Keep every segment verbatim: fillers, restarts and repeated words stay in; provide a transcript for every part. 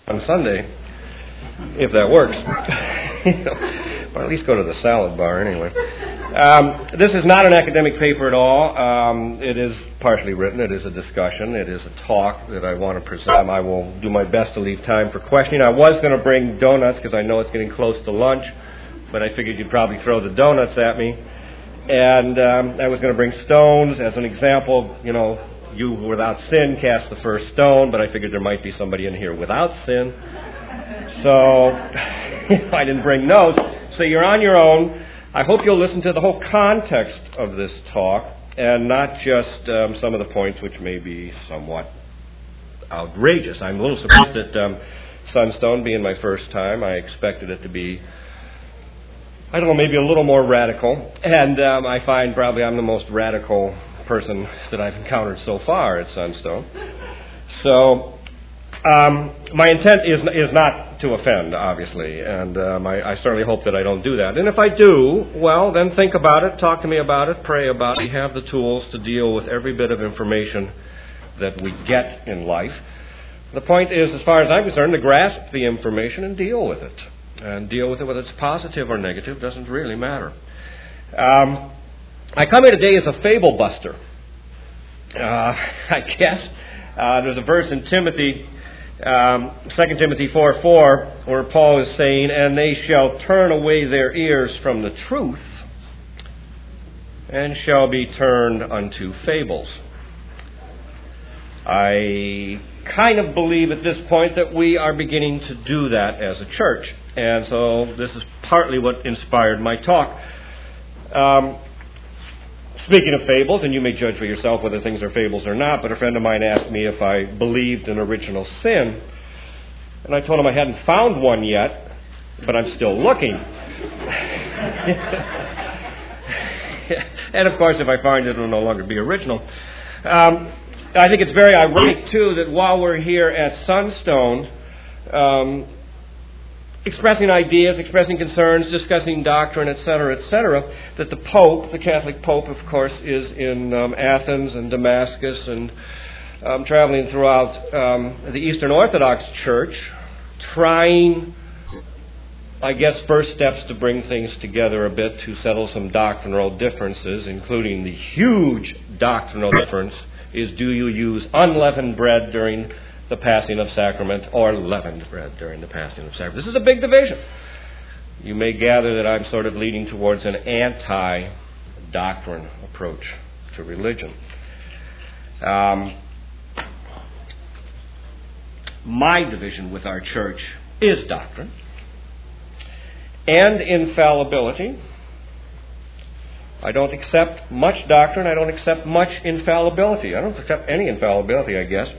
on Sunday, if that works. Or at least go to the salad bar anyway. Um, this is not an academic paper at all. Um, it is partially written. It is a discussion. It is a talk that I want to present. I will do my best to leave time for questioning. I was going to bring donuts because I know it's getting close to lunch, but I figured you'd probably throw the donuts at me. And um, I was going to bring stones as an example. You know, you without sin cast the first stone, but I figured there might be somebody in here without sin. So I didn't bring notes. So you're on your own. I hope you'll listen to the whole context of this talk and not just um, some of the points which may be somewhat outrageous. I'm a little surprised at um, Sunstone being my first time. I expected it to be, I don't know, maybe a little more radical. And um, I find probably I'm the most radical person that I've encountered so far at Sunstone. So um, my intent is is not to offend, obviously, and um, I, I certainly hope that I don't do that. And if I do, well, then think about it, talk to me about it, pray about it. We have the tools to deal with every bit of information that we get in life. The point is, as far as I'm concerned, to grasp the information and deal with it. And deal with it whether it's positive or negative doesn't really matter. Um, I come here today as a fable buster. Uh, I guess uh, there's a verse in Timothy, um, Second Timothy four four, where Paul is saying, "And they shall turn away their ears from the truth, and shall be turned unto fables." I kind of believe at this point that we are beginning to do that as a church. And so this is partly what inspired my talk. Um, speaking of fables, and you may judge for yourself whether things are fables or not, but a friend of mine asked me if I believed in original sin. And I told him I hadn't found one yet, but I'm still looking. And of course, if I find it, it will no longer be original. Um, I think it's very ironic, too, that while we're here at Sunstone, um, expressing ideas, expressing concerns, discussing doctrine, et cetera, et cetera, that the Pope, the Catholic Pope, of course, is in um, Athens and Damascus and um, traveling throughout um, the Eastern Orthodox Church, trying, I guess, first steps to bring things together a bit to settle some doctrinal differences, including the huge doctrinal difference is, do you use unleavened bread during the passing of sacrament or leavened bread during the passing of sacrament? This is a big division. You may gather that I'm sort of leaning towards an anti-doctrine approach to religion. Um, my division with our church is doctrine and infallibility. I don't accept much doctrine. I don't accept much infallibility. I don't accept any infallibility, I guess.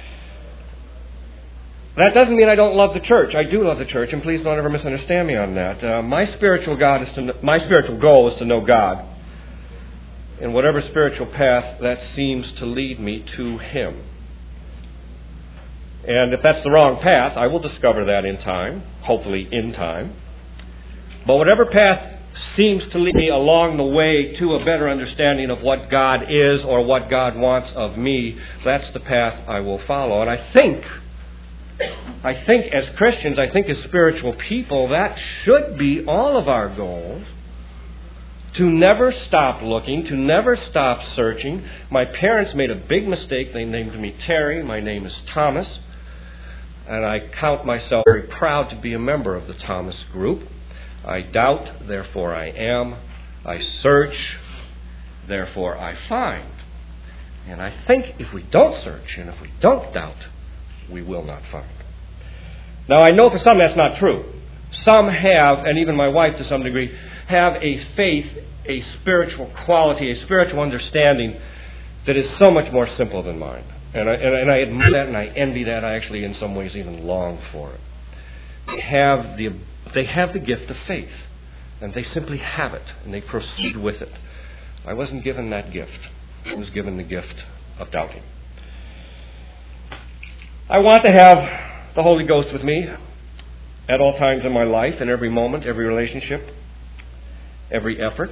That doesn't mean I don't love the church. I do love the church, and please don't ever misunderstand me on that. Uh, my spiritual God is to know, my spiritual goal is to know God in whatever spiritual path that seems to lead me to Him. And if that's the wrong path, I will discover that in time, hopefully in time. But whatever path seems to lead me along the way to a better understanding of what God is or what God wants of me, that's the path I will follow. And I think, I think as Christians, I think as spiritual people, that should be all of our goals. To never stop looking, to never stop searching. My parents made a big mistake. They named me Terry. My name is Thomas. And I count myself very proud to be a member of the Thomas group. I doubt, therefore I am. I search, therefore I find. And I think if we don't search and if we don't doubt, we will not find. Now, I know for some that's not true. Some have, and even my wife to some degree, have a faith, a spiritual quality, a spiritual understanding that is so much more simple than mine. And I, and, and I admire that and I envy that. I actually, in some ways, even long for it. They have the They have the gift of faith, and they simply have it, and they proceed with it. I wasn't given that gift. I was given the gift of doubting. I want to have the Holy Ghost with me at all times in my life, in every moment, every relationship, every effort.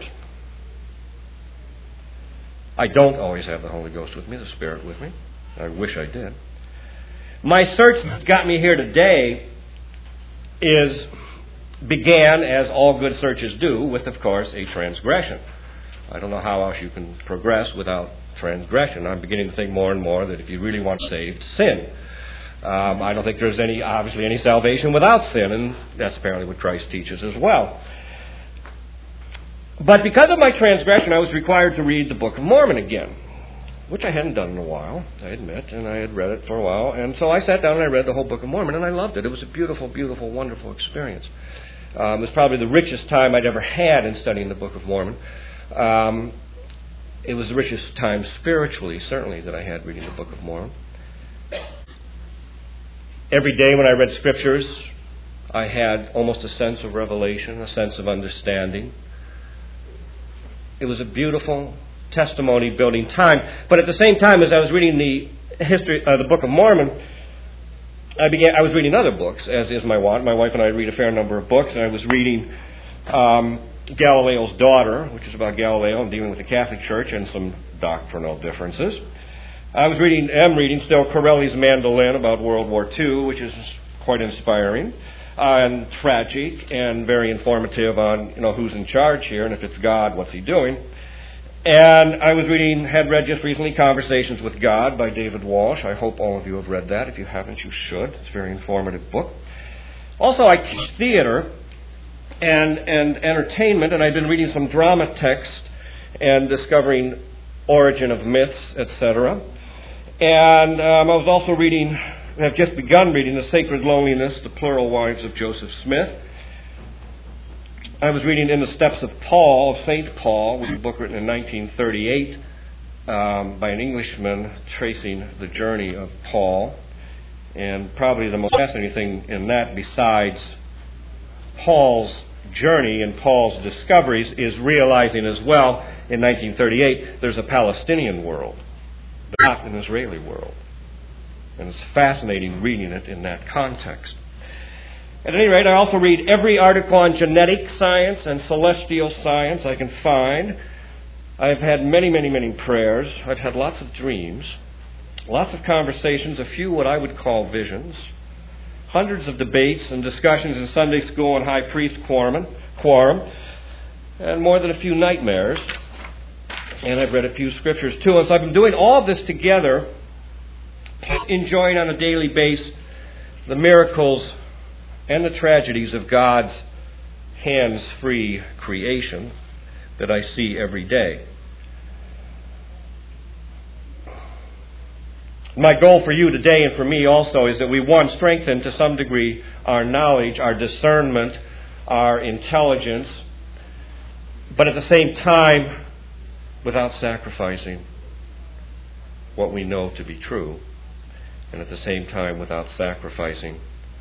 I don't always have the Holy Ghost with me, the Spirit with me. I wish I did. My search that got me here today is began, as all good searches do, with, of course, a transgression. I don't know how else you can progress without transgression. I'm beginning to think more and more that if you really want saved, sin. Um, I don't think there's any, obviously, any salvation without sin, and that's apparently what Christ teaches as well. But because of my transgression, I was required to read the Book of Mormon again, which I hadn't done in a while, I admit, and I had read it for a while. And so I sat down and I read the whole Book of Mormon, and I loved it. It was a beautiful, beautiful, wonderful experience. Um, it was probably the richest time I'd ever had in studying the Book of Mormon. Um, it was the richest time spiritually, certainly, that I had reading the Book of Mormon. Every day when I read Scriptures, I had almost a sense of revelation, a sense of understanding. It was a beautiful testimony-building time. But at the same time, as I was reading the history, uh, the Book of Mormon, I began. I was reading other books, as is my wont. My wife and I read a fair number of books, and I was reading um, Galileo's Daughter, which is about Galileo and dealing with the Catholic Church and some doctrinal differences. I was reading, am reading still Corelli's Mandolin about World War Two, which is quite inspiring uh, and tragic and very informative on, you know, who's in charge here, and if it's God, what's He doing? And I was reading, had read just recently, Conversations with God by David Walsh. I hope all of you have read that. If you haven't, you should. It's a very informative book. Also, I teach theater and and entertainment, and I've been reading some drama text and discovering origin of myths, et cetera. And um, I was also reading, have just begun reading The Sacred Loneliness, The Plural Wives of Joseph Smith. I was reading In the Steps of Paul, of Saint Paul, which was a book written in nineteen thirty-eight um, by an Englishman tracing the journey of Paul. And probably the most fascinating thing in that, besides Paul's journey and Paul's discoveries, is realizing as well, in nineteen thirty-eight, there's a Palestinian world, not an Israeli world. And it's fascinating reading it in that context. At any rate, I also read every article on genetic science and celestial science I can find. I've had many, many, many prayers. I've had lots of dreams, lots of conversations, a few what I would call visions, hundreds of debates and discussions in Sunday school and high priest quorum, quorum, and more than a few nightmares. And I've read a few scriptures too. And so I've been doing all of this together, enjoying on a daily basis the miracles and the tragedies of God's hands-free creation that I see every day. My goal for you today and for me also is that we, one, strengthen to some degree our knowledge, our discernment, our intelligence, but at the same time, without sacrificing what we know to be true, and at the same time, without sacrificing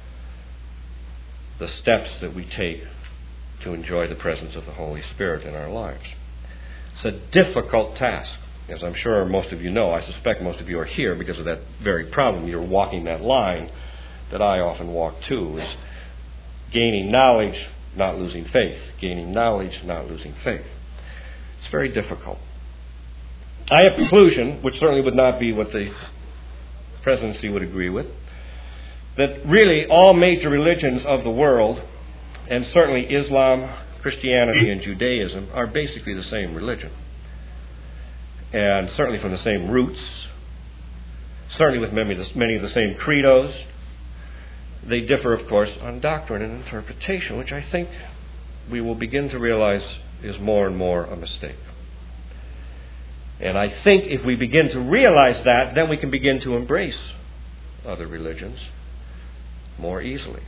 the steps that we take to enjoy the presence of the Holy Spirit in our lives. It's a difficult task, as I'm sure most of you know. I suspect most of you are here because of that very problem. You're walking that line that I often walk too, is gaining knowledge, not losing faith. Gaining knowledge, not losing faith. It's very difficult. I have a conclusion, which certainly would not be what the presidency would agree with, that really all major religions of the world, and certainly Islam, Christianity, and Judaism, are basically the same religion. And certainly from the same roots, certainly with many of the same credos. They differ, of course, on doctrine and interpretation, which I think we will begin to realize is more and more a mistake. And I think if we begin to realize that, then we can begin to embrace other religions more easily.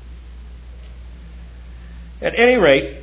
At any rate,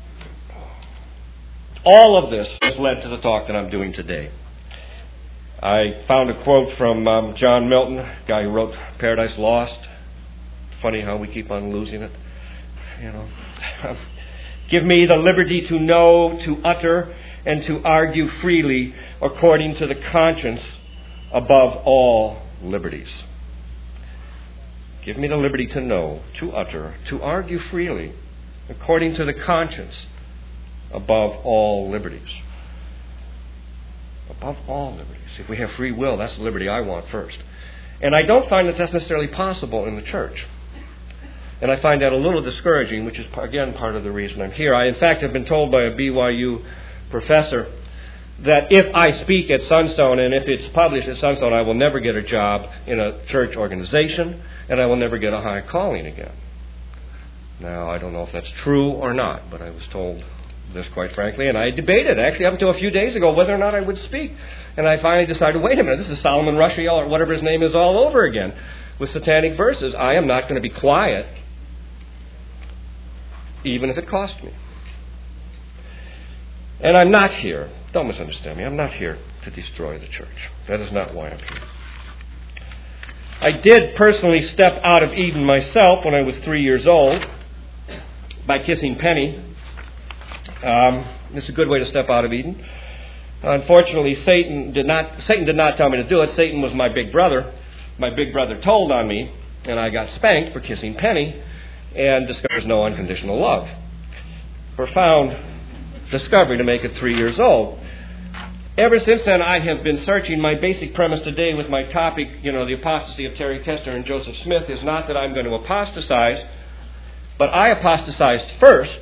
all of this has led to the talk that I'm doing today. I found a quote from um, John Milton, guy who wrote Paradise Lost. Funny how we keep on losing it. You know, give me the liberty to know, to utter, and to argue freely according to the conscience above all liberties. Give me the liberty to know, to utter, to argue freely, according to the conscience, above all liberties. Above all liberties. If we have free will, that's the liberty I want first. And I don't find that that's necessarily possible in the church. And I find that a little discouraging, which is, again, part of the reason I'm here. I, in fact, have been told by a B Y U professor that if I speak at Sunstone and if it's published at Sunstone, I will never get a job in a church organization and I will never get a high calling again. Now, I don't know if that's true or not, but I was told this quite frankly, and I debated, actually up until a few days ago, whether or not I would speak. And I finally decided, wait a minute, this is Solomon Rushdie, or whatever his name is, all over again with satanic verses. I am not going to be quiet, even if it costs me. And I'm not here, don't misunderstand me, I'm not here to destroy the church. That is not why I'm here. I did personally step out of Eden myself when I was three years old by kissing Penny. Um, it's a good way to step out of Eden. Unfortunately, Satan did not Satan did not tell me to do it. Satan was my big brother. My big brother told on me, and I got spanked for kissing Penny and discovered there's no unconditional love. Profound discovery to make it three years old. Ever since then, I have been searching. My basic premise today with my topic, you know, the apostasy of Terry Kestner and Joseph Smith, is not that I'm going to apostatize, but I apostatized first.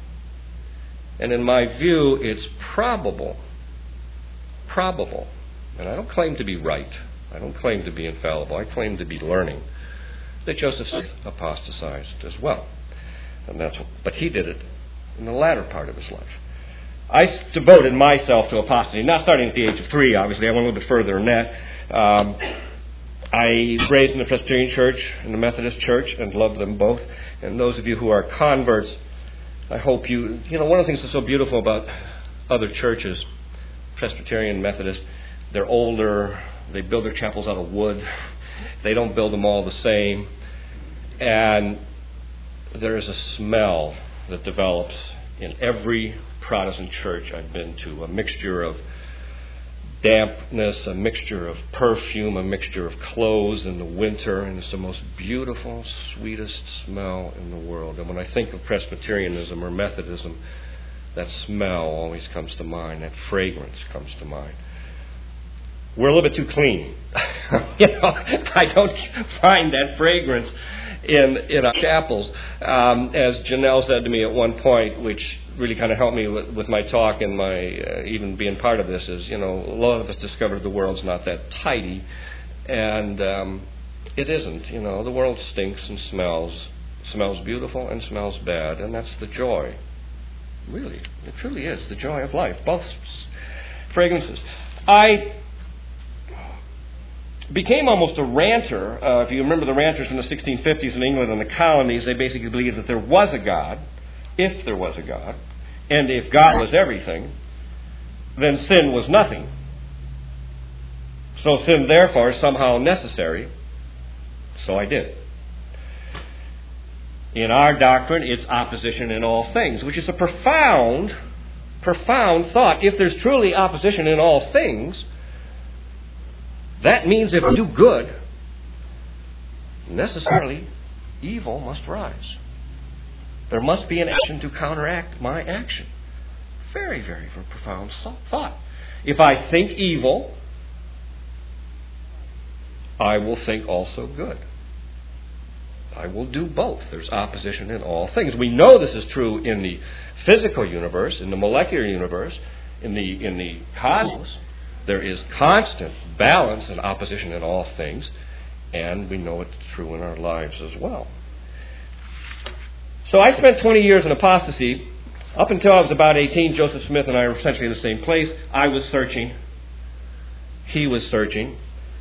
And in my view, it's probable, probable, and I don't claim to be right, I don't claim to be infallible, I claim to be learning, that Joseph Smith apostatized as well. And that's what, but he did it in the latter part of his life. I devoted myself to apostasy, not starting at the age of three, obviously, I went a little bit further than that. Um, I was raised in the Presbyterian Church and the Methodist Church and love them both. And those of you who are converts, I hope you, you know, one of the things that's so beautiful about other churches, Presbyterian, Methodist, they're older, they build their chapels out of wood, they don't build them all the same, and there is a smell that develops in every Protestant church I've been to, a mixture of dampness, a mixture of perfume, a mixture of clothes in the winter, and it's the most beautiful, sweetest smell in the world. And when I think of Presbyterianism or Methodism, that smell always comes to mind, that fragrance comes to mind. We're a little bit too clean. you know, I don't find that fragrance in in our chapels. Um, as Janelle said to me at one point, which really kind of helped me with, with my talk and my uh, even being part of this, is, you know, a lot of us discovered the world's not that tidy, and um, it isn't. You know, the world stinks and smells, smells beautiful and smells bad, and that's the joy. Really, it truly is the joy of life. Both fragrances. I became almost a ranter. Uh, if you remember the ranters in the sixteen fifties in England and the colonies, they basically believed that there was a God, if there was a God, and if God was everything, then sin was nothing. So sin, therefore, is somehow necessary. So I did. In our doctrine, it's opposition in all things, which is a profound, profound thought. If there's truly opposition in all things, that means if I do good, necessarily evil must rise. There must be an action to counteract my action. Very, very, very profound thought. If I think evil, I will think also good. I will do both. There's opposition in all things. We know this is true in the physical universe, in the molecular universe, in the in the cosmos. There is constant balance and opposition in all things, and we know it's true in our lives as well. So I spent twenty years in apostasy. Up until I was about eighteen, Joseph Smith and I were essentially in the same place. I was searching. He was searching.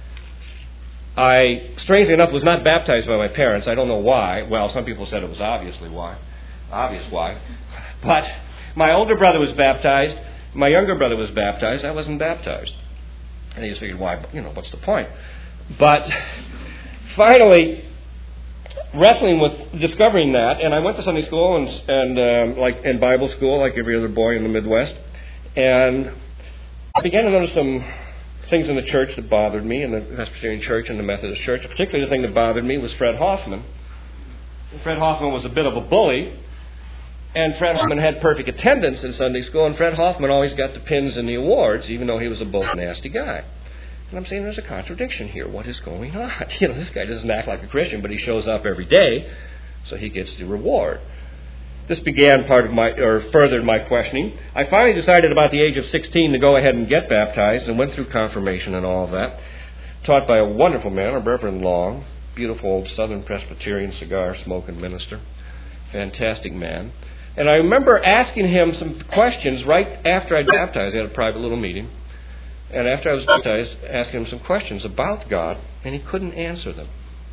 I, strangely enough, was not baptized by my parents. I don't know why. Well, some people said it was obviously why. Obvious why. But my older brother was baptized. My younger brother was baptized. I wasn't baptized. And he just figured, why, you know, what's the point? But finally, wrestling with discovering that, and I went to Sunday school and, and um, like in Bible school, like every other boy in the Midwest, and I began to notice some things in the church that bothered me, in the Presbyterian Church and the Methodist Church. Particularly the thing that bothered me was Fred Hoffman. Fred Hoffman was a bit of a bully, and Fred Hoffman had perfect attendance in Sunday school, and Fred Hoffman always got the pins and the awards, even though he was a bold, nasty guy. And I'm saying there's a contradiction here. What is going on? You know, this guy doesn't act like a Christian, but he shows up every day, so he gets the reward. This began part of my, or furthered my questioning. I finally decided about the age of sixteen to go ahead and get baptized, and went through confirmation and all of that. Taught by a wonderful man, a Reverend Long, beautiful old Southern Presbyterian cigar-smoking minister. Fantastic man. And I remember asking him some questions right after I got baptized. I had a private little meeting. And after I was baptized, asking him some questions about God, and he couldn't answer them.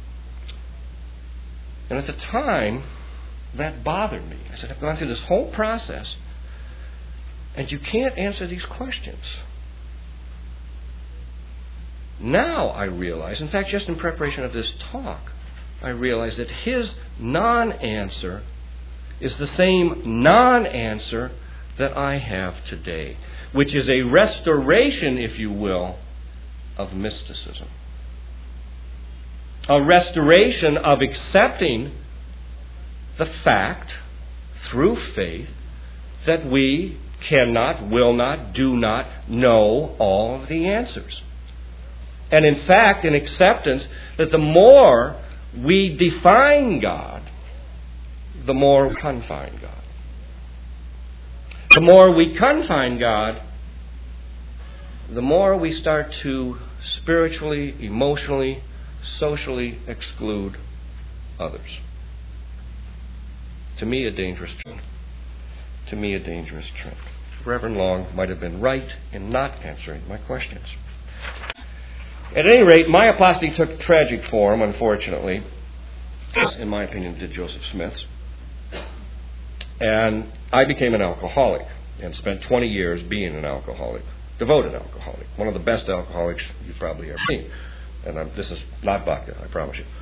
And at the time, that bothered me. I said, I've gone through this whole process, and you can't answer these questions. Now I realize, in fact, just in preparation of this talk, I realize that his non-answer is the same non-answer that I have today, which is a restoration, if you will, of mysticism. A restoration of accepting the fact, through faith, that we cannot, will not, do not know all of the answers. And in fact, an acceptance that the more we define God, the more we confine God. The more we confine God, the more we start to spiritually, emotionally, socially exclude others. To me, a dangerous trend. To me, a dangerous trend. Reverend Long might have been right in not answering my questions. At any rate, my apostasy took tragic form, unfortunately, as, in my opinion, did Joseph Smith's. And I became an alcoholic and spent twenty years being an alcoholic, devoted alcoholic, one of the best alcoholics you've probably ever seen. And I'm, this is not vodka, I promise you.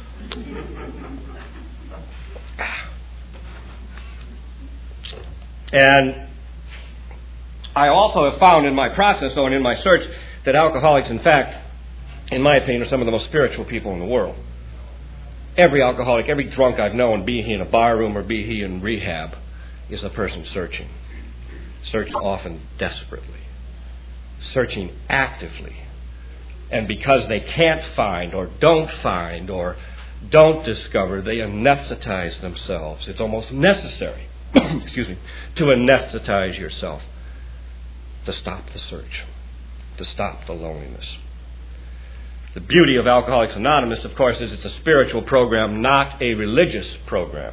And I also have found in my process, though, and in my search, that alcoholics, in fact, in my opinion, are some of the most spiritual people in the world. Every alcoholic, every drunk I've known, be he in a bar room or be he in rehab, is a person searching. Searching often desperately. Searching actively. And because they can't find or don't find or don't discover, they anesthetize themselves. It's almost necessary, excuse me, to anesthetize yourself to stop the search, to stop the loneliness. The beauty of Alcoholics Anonymous, of course, is it's a spiritual program, not a religious program.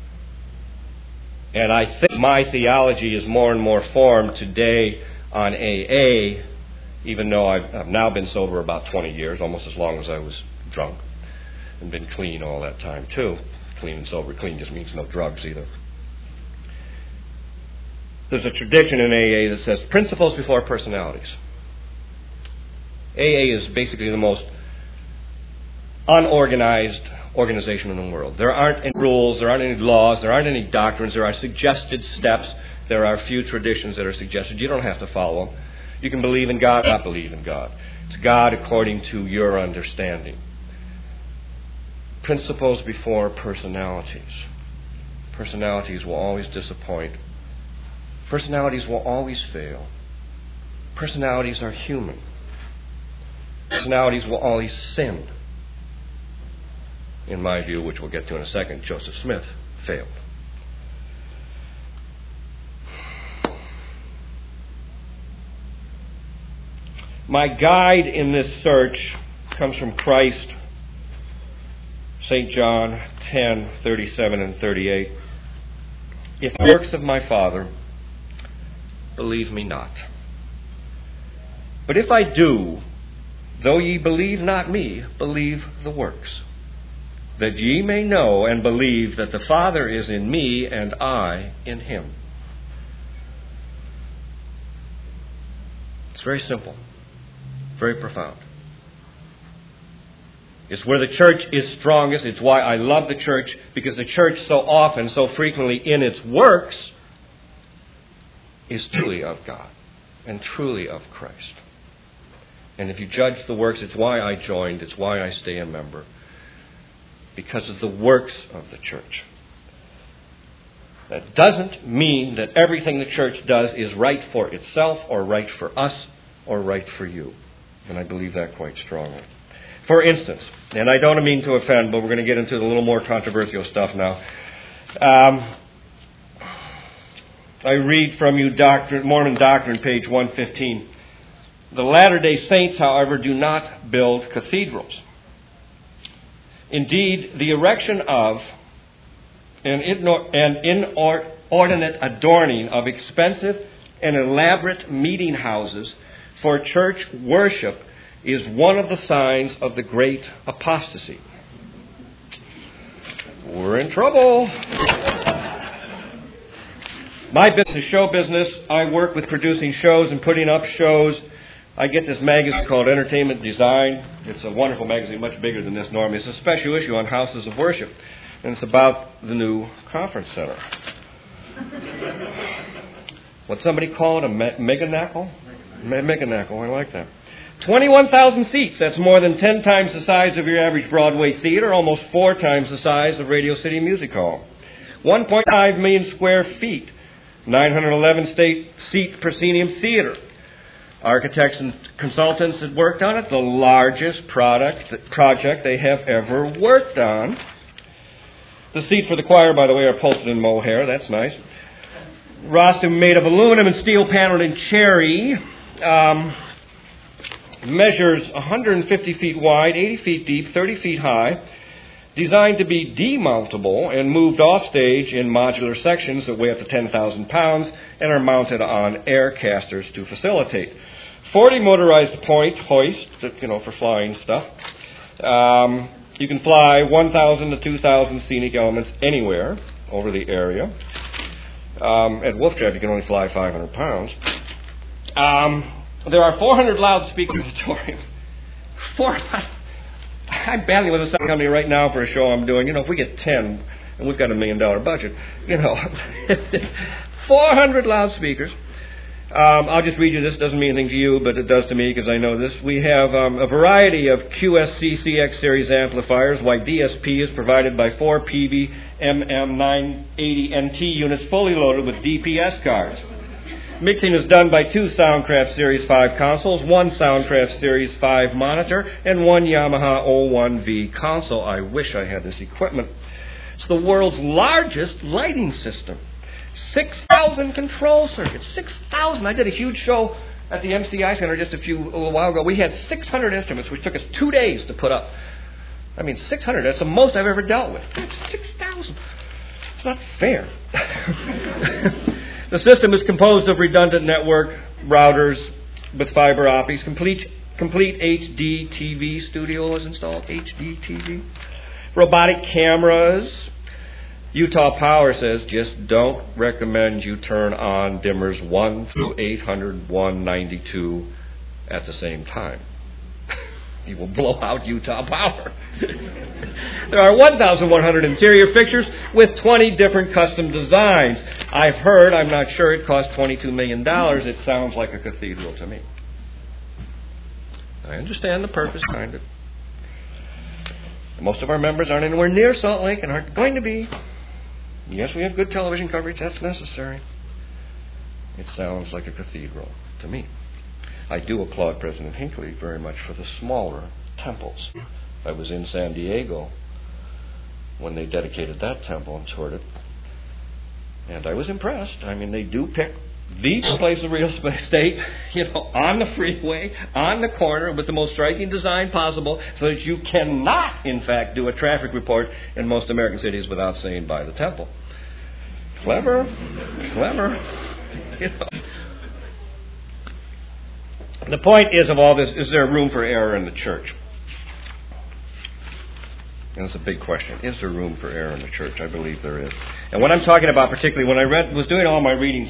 And I think my theology is more and more formed today on A A, even though I've, I've now been sober about twenty years, almost as long as I was drunk, and been clean all that time too. Clean and sober. Clean just means no drugs either. There's a tradition in A A that says principles before personalities. A A is basically the most unorganized organization in the world. There aren't any rules, there aren't any laws, there aren't any doctrines, there are suggested steps, there are a few traditions that are suggested. You don't have to follow them. You can believe in God or not believe in God. It's God according to your understanding. Principles before personalities. Personalities will always disappoint. Personalities will always fail. Personalities are human. Personalities will always sin. In my view, which we'll get to in a second, Joseph Smith failed. My guide in this search comes from Christ, Saint John ten, thirty-seven and thirty-eight. If the works of my Father, believe me not. But if I do, though ye believe not me, believe the works, that ye may know and believe that the Father is in me and I in him. It's very simple, very profound. It's where the church is strongest. It's why I love the church, because the church so often, so frequently in its works is truly of God and truly of Christ. And if you judge the works, it's why I joined, it's why I stay a member, because of the works of the church. That doesn't mean that everything the church does is right for itself or right for us or right for you. And I believe that quite strongly. For instance, and I don't mean to offend, but we're going to get into the little more controversial stuff now. Um, I read from you Doctrine, Mormon Doctrine, page one fifteen. The Latter-day Saints, however, do not build cathedrals. Indeed, the erection of an inordinate adorning of expensive and elaborate meeting houses for church worship is one of the signs of the great apostasy. We're in trouble. My business, show business, I work with producing shows and putting up shows. I get this magazine called Entertainment Design. It's a wonderful magazine, much bigger than this normally. It's a special issue on houses of worship. And it's about the new conference center. What somebody call it? A me- meganacle? Me- meganacle, I like that. twenty-one thousand seats. That's more than ten times the size of your average Broadway theater, almost four times the size of Radio City Music Hall. one point five million square feet. nine hundred eleven state seat proscenium theater. Architects and consultants that worked on it, the largest product project they have ever worked on. The seats for the choir, by the way, are upholstered in mohair. That's nice. Rostrum made of aluminum and steel paneled in cherry. Um, measures one hundred fifty feet wide, eighty feet deep, thirty feet high. Designed to be demountable and moved off stage in modular sections that weigh up to ten thousand pounds and are mounted on air casters to facilitate. forty motorized point hoist, you know, for flying stuff. Um, you can fly one thousand to two thousand scenic elements anywhere over the area. Um, at Wolf Trap, you can only fly five hundred pounds. Um, there are four hundred loudspeakers in the auditorium. four hundred. I'm battling with a sound company right now for a show I'm doing. You know, if we get ten, and we've got a million dollar budget, you know, four hundred loudspeakers. Um, I'll just read you this. Doesn't mean anything to you, but it does to me because I know this. We have um, a variety of Q S C C X series amplifiers, while D S P is provided by four P V M M nine eighty N T units fully loaded with D P S cards. Mixing is done by two Soundcraft Series five consoles, one Soundcraft Series five monitor, and one Yamaha O one V console. I wish I had this equipment. It's the world's largest lighting system. six thousand control circuits. six thousand. I did a huge show at the M C I Center just a few a little while ago. We had six hundred instruments, which took us two days to put up. I mean, six hundred. That's the most I've ever dealt with. That's six thousand. It's not fair. The system is composed of redundant network routers with fiber optics. Complete, complete H D T V studio is installed. H D T V. Robotic cameras. Utah Power says, just don't recommend you turn on dimmers one through eight hundred, one ninety-two at the same time. You will blow out Utah Power. There are one thousand one hundred interior fixtures with twenty different custom designs. I've heard, I'm not sure, it cost twenty-two million dollars. It sounds like a cathedral to me. I understand the purpose behind it. Most of our members aren't anywhere near Salt Lake and aren't going to be. Yes, we have good television coverage. That's necessary. It sounds like a cathedral to me. I do applaud President Hinckley very much for the smaller temples. I was in San Diego when they dedicated that temple and toured it. And I was impressed. I mean, they do pick the place of real estate, you know, on the freeway, on the corner, with the most striking design possible, so that you cannot, in fact, do a traffic report in most American cities without saying by the temple. Clever, clever, you know. The point is of all this, is there room for error in the church? And that's a big question. Is there room for error in the church? I believe there is. And what I'm talking about, particularly when I read, was doing all my readings,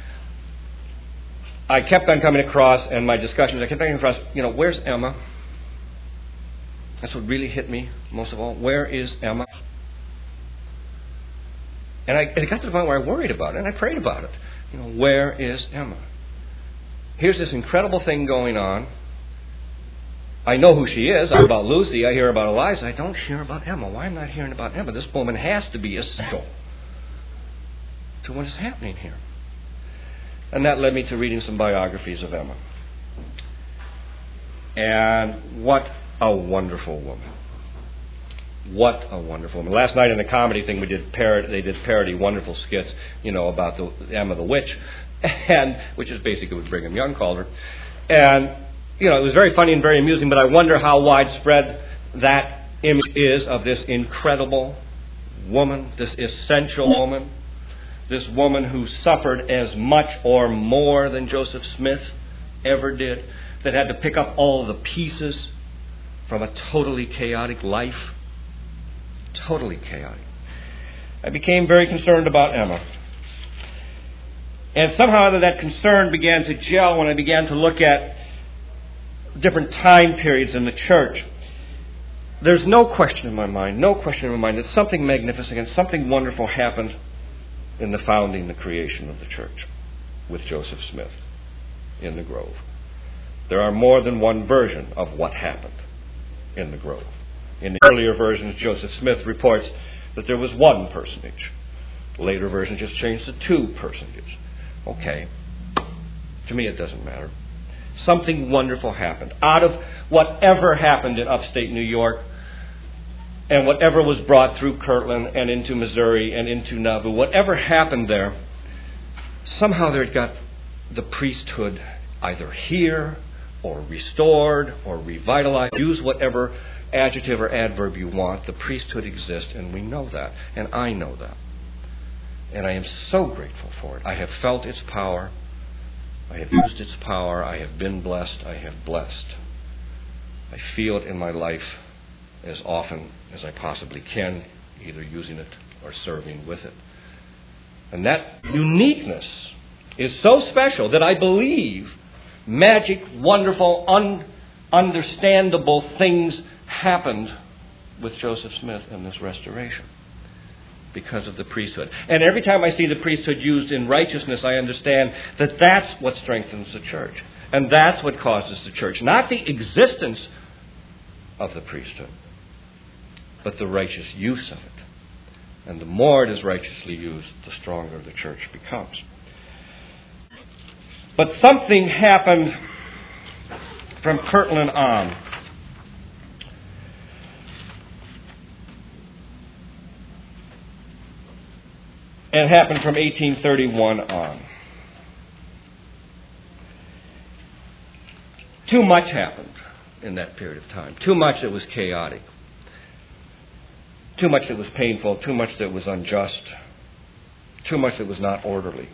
I kept on coming across, and my discussions, I kept coming across, you know, where's Emma? That's what really hit me most of all. Where is Emma? And I, it got to the point where I worried about it, and I prayed about it. You know, where is Emma? Here's this incredible thing going on. I know who she is. I hear about Lucy. I hear about Eliza. I don't hear about Emma. Why am I not hearing about Emma? This woman has to be essential to what is happening here. And that led me to reading some biographies of Emma. And what a wonderful woman. What a wonderful woman. Last night in the comedy thing, we did parody, they did parody wonderful skits, you know, about the Emma the Witch, and which is basically what Brigham Young called her. And, you know, it was very funny and very amusing, but I wonder how widespread that image is of this incredible woman, this essential woman, this woman who suffered as much or more than Joseph Smith ever did, that had to pick up all the pieces from a totally chaotic life. Totally chaotic. I became very concerned about Emma. And somehow that concern began to gel when I began to look at different time periods in the church. There's no question in my mind, no question in my mind that something magnificent and something wonderful happened in the founding, the creation of the church with Joseph Smith in the Grove. There are more than one version of what happened in the Grove. In the earlier versions, Joseph Smith reports that there was one personage. The later version just changed to two personages. Okay. To me, it doesn't matter. Something wonderful happened. Out of whatever happened in upstate New York, and whatever was brought through Kirtland and into Missouri and into Nauvoo, whatever happened there, somehow there got the priesthood either here or restored or revitalized. Use whatever adjective or adverb you want. The priesthood exists, and we know that, and I know that. And I am so grateful for it. I have felt its power. I have used its power. I have been blessed. I have blessed. I feel it in my life as often as I possibly can, either using it or serving with it. And that uniqueness is so special that I believe magic, wonderful, un- understandable things happened with Joseph Smith in this restoration because of the priesthood. And every time I see the priesthood used in righteousness, I understand that that's what strengthens the church. And that's what causes the church. Not the existence of the priesthood, but the righteous use of it. And the more it is righteously used, the stronger the church becomes. But something happened from Kirtland on. And happened from eighteen thirty-one on. Too much happened in that period of time. Too much that was chaotic. Too much that was painful. Too much that was unjust. Too much that was not orderly.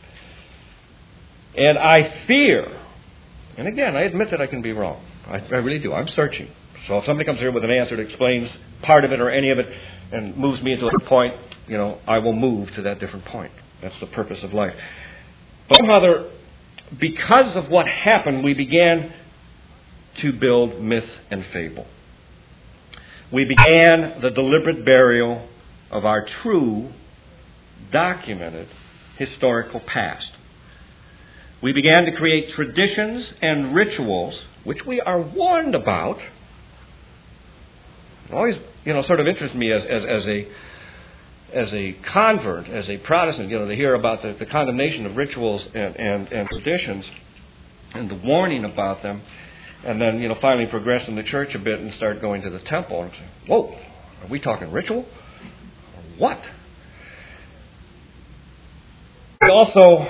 And I fear, and again, I admit that I can be wrong. I, I really do. I'm searching. So if somebody comes here with an answer that explains part of it or any of it and moves me into a point, you know, I will move to that different point. That's the purpose of life. But somehow, there, because of what happened, we began to build myth and fable. We began the deliberate burial of our true, documented, historical past. We began to create traditions and rituals, which we are warned about. It always, you know, sort of interests me as, as, as a as a convert, as a Protestant, you know, to hear about the, the condemnation of rituals and, and, and traditions and the warning about them, and then, you know, finally progress in the church a bit and start going to the temple and say, whoa, are we talking ritual? What? We also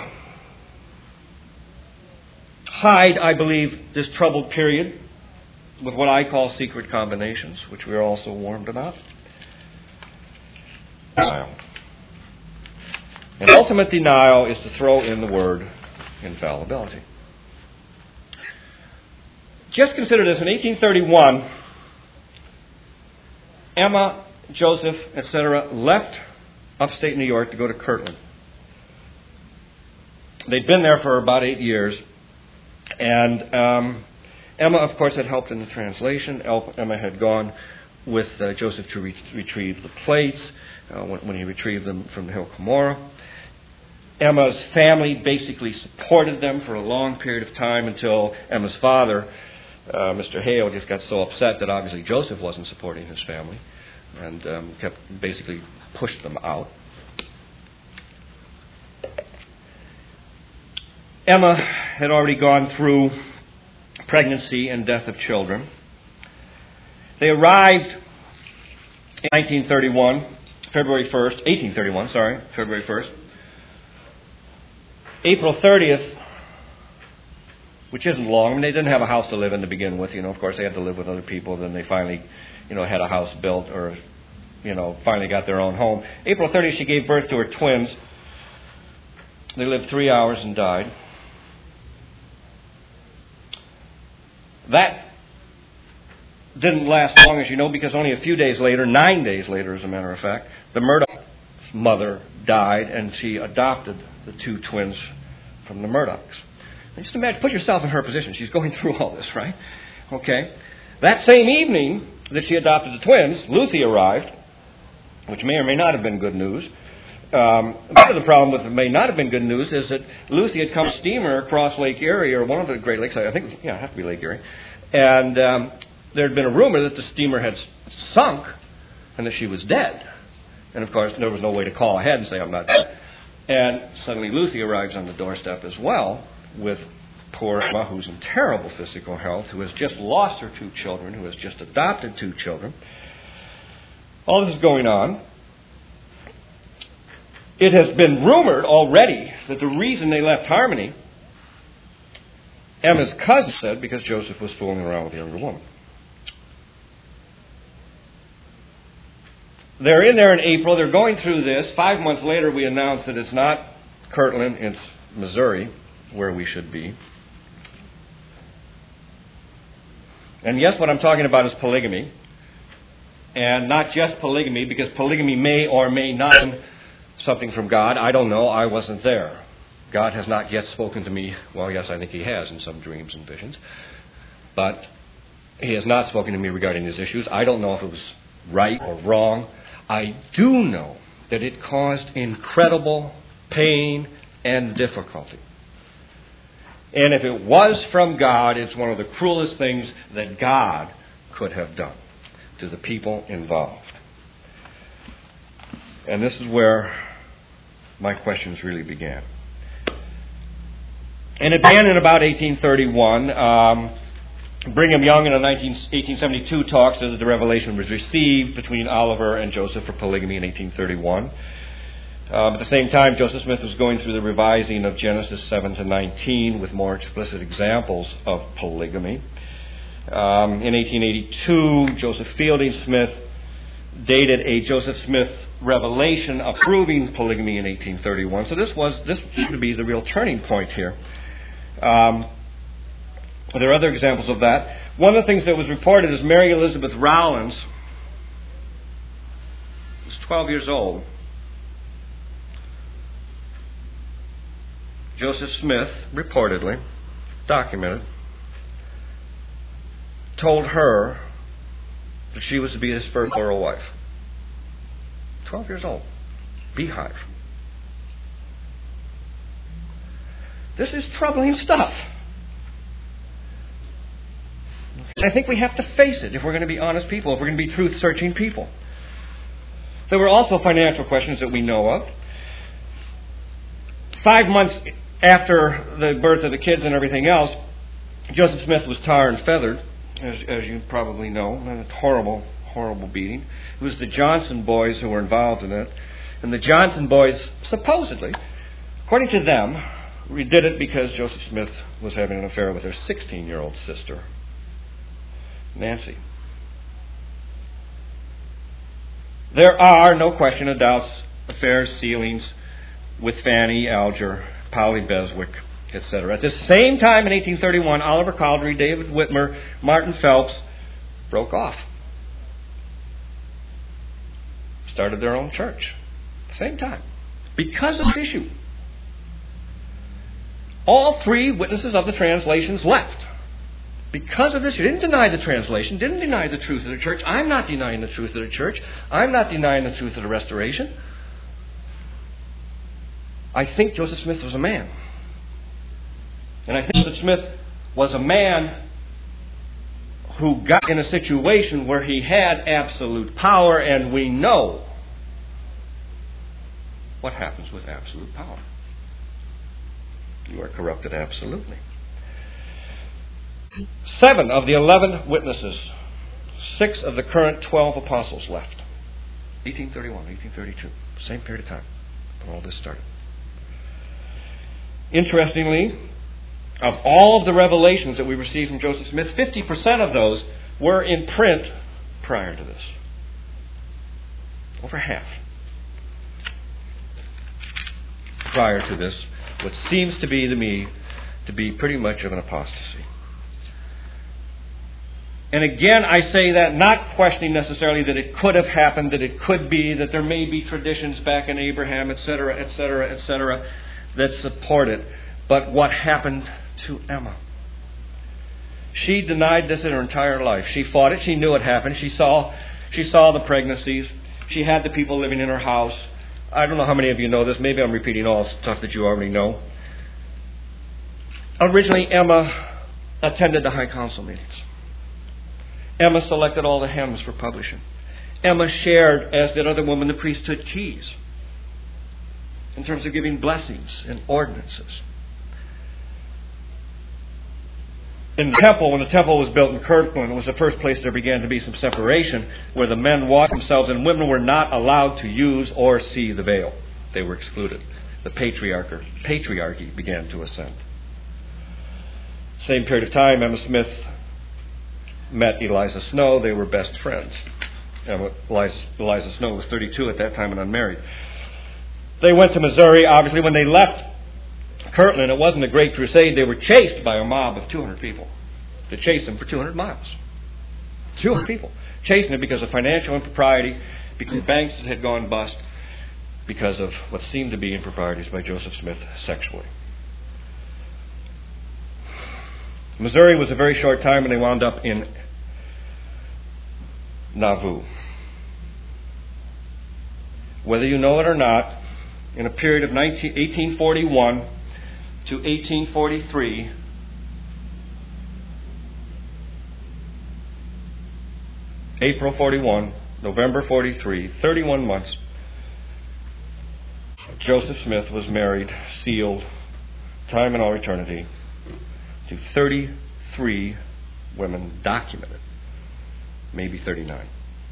hide, I believe, this troubled period with what I call secret combinations, which we are also warned about. Denial. And ultimate denial is to throw in the word infallibility. Just consider this. In eighteen thirty-one, Emma, Joseph, et cetera left upstate New York to go to Kirtland. They'd been there for about eight years. And um, Emma, of course, had helped in the translation. Emma had gone with uh, Joseph to re- retrieve the plates uh, when, when he retrieved them from the Hill Cumorah. Emma's family basically supported them for a long period of time until Emma's father, uh, Mister Hale, just got so upset that obviously Joseph wasn't supporting his family and um, kept basically pushed them out. Emma had already gone through pregnancy and death of children. They arrived in nineteen thirty-one, February first, eighteen thirty-one, sorry, February first. April thirtieth, which isn't long. I mean, they didn't have a house to live in to begin with. You know, of course, they had to live with other people. Then they finally, you know, had a house built, or, you know, finally got their own home. April thirtieth, she gave birth to her twins. They lived three hours and died. That didn't last long, as you know, because only a few days later, nine days later, as a matter of fact, the Murdoch's mother died, and she adopted the two twins from the Murdochs. And just imagine, put yourself in her position. She's going through all this, right? Okay. That same evening that she adopted the twins, Lucy arrived, which may or may not have been good news. Um, part of the problem with it may not have been good news is that Lucy had come steamer across Lake Erie, or one of the Great Lakes, I think, yeah, it has to be Lake Erie, and um, there had been a rumor that the steamer had sunk and that she was dead. And of course, there was no way to call ahead and say, I'm not dead. And suddenly Lucy arrives on the doorstep as well with poor Emma, who's in terrible physical health, who has just lost her two children, who has just adopted two children. All this is going on. It has been rumored already that the reason they left Harmony, Emma's cousin said, because Joseph was fooling around with the younger woman. They're in there in April. They're going through this. Five months later, we announce that it's not Kirtland, it's Missouri, where we should be. And yes, what I'm talking about is polygamy. And not just polygamy, because polygamy may or may not be something from God. I don't know. I wasn't there. God has not yet spoken to me. Well, yes, I think He has in some dreams and visions. But He has not spoken to me regarding these issues. I don't know if it was right or wrong. I do know that it caused incredible pain and difficulty. And if it was from God, it's one of the cruelest things that God could have done to the people involved. And this is where my questions really began. And it began in about eighteen thirty-one. Um, Brigham Young in eighteen seventy-two talks that the revelation was received between Oliver and Joseph for polygamy in eighteen thirty-one. Um, at the same time, Joseph Smith was going through the revising of Genesis seven to nineteen with more explicit examples of polygamy. Um, in eighteen eighty-two, Joseph Fielding Smith dated a Joseph Smith revelation approving polygamy in eighteen thirty-one. So this was this should be the real turning point here. Um, there are other examples of that. One of the things that was reported is Mary Elizabeth Rowlands was twelve years old. Joseph Smith, reportedly, documented, told her that she was to be his first oral wife. twelve years old. Beehive. This is troubling stuff. I think we have to face it if we're going to be honest people, if we're going to be truth-searching people. There were also financial questions that we know of. Five months after the birth of the kids and everything else, Joseph Smith was tar and feathered, as, as you probably know. And a horrible, horrible beating. It was the Johnson boys who were involved in it. And the Johnson boys, supposedly, according to them, did it because Joseph Smith was having an affair with their sixteen-year-old sister, Nancy. There are, no question of doubts, affairs, sealings with Fanny Alger, Polly Beswick, et cetera. At the same time, in eighteen thirty-one, Oliver Cowdery, David Whitmer, Martin Phelps broke off. Started their own church. At the same time. Because of this issue. All three witnesses of the translations left. Because of this, you didn't deny the translation, didn't deny the truth of the church. I'm not denying the truth of the church. I'm not denying the truth of the Restoration. I think Joseph Smith was a man. And I think that Smith was a man who got in a situation where he had absolute power, and we know what happens with absolute power. You are corrupted absolutely. Seven of the eleven witnesses, six of the current twelve apostles left. eighteen thirty-one, eighteen thirty-two, same period of time when all this started. Interestingly, of all of the revelations that we received from Joseph Smith, fifty percent of those were in print prior to this. Over half. Prior to this, what seems to be to me to be pretty much of an apostasy. And again, I say that not questioning necessarily that it could have happened, that it could be, that there may be traditions back in Abraham, et cetera, et cetera, et cetera, that support it. But what happened to Emma? She denied this in her entire life. She fought it. She knew it happened. She saw, she saw the pregnancies. She had the people living in her house. I don't know how many of you know this. Maybe I'm repeating all stuff that you already know. Originally, Emma attended the High Council meetings. Emma selected all the hymns for publishing. Emma shared, as did other women, the priesthood keys in terms of giving blessings and ordinances. In the temple, when the temple was built in Kirtland, it was the first place there began to be some separation where the men washed themselves and women were not allowed to use or see the veil. They were excluded. The patriarchy, patriarchy began to ascend. Same period of time, Emma Smith met Eliza Snow. They were best friends. Emma, Eliza, Eliza Snow was thirty-two at that time and unmarried. They went to Missouri. Obviously, when they left Kirtland, it wasn't a great crusade. They were chased by a mob of two hundred people. They chased them for two hundred miles. two hundred people. Chasing them because of financial impropriety, because banks that had gone bust, because of what seemed to be improprieties by Joseph Smith sexually. Missouri was a very short time, and they wound up in Nauvoo. Whether you know it or not, in a period of eighteen forty-one to eighteen forty-three, April forty-one, November forty-three, thirty-one months, Joseph Smith was married, sealed, time and all eternity, to thirty-three women documented, maybe thirty-nine.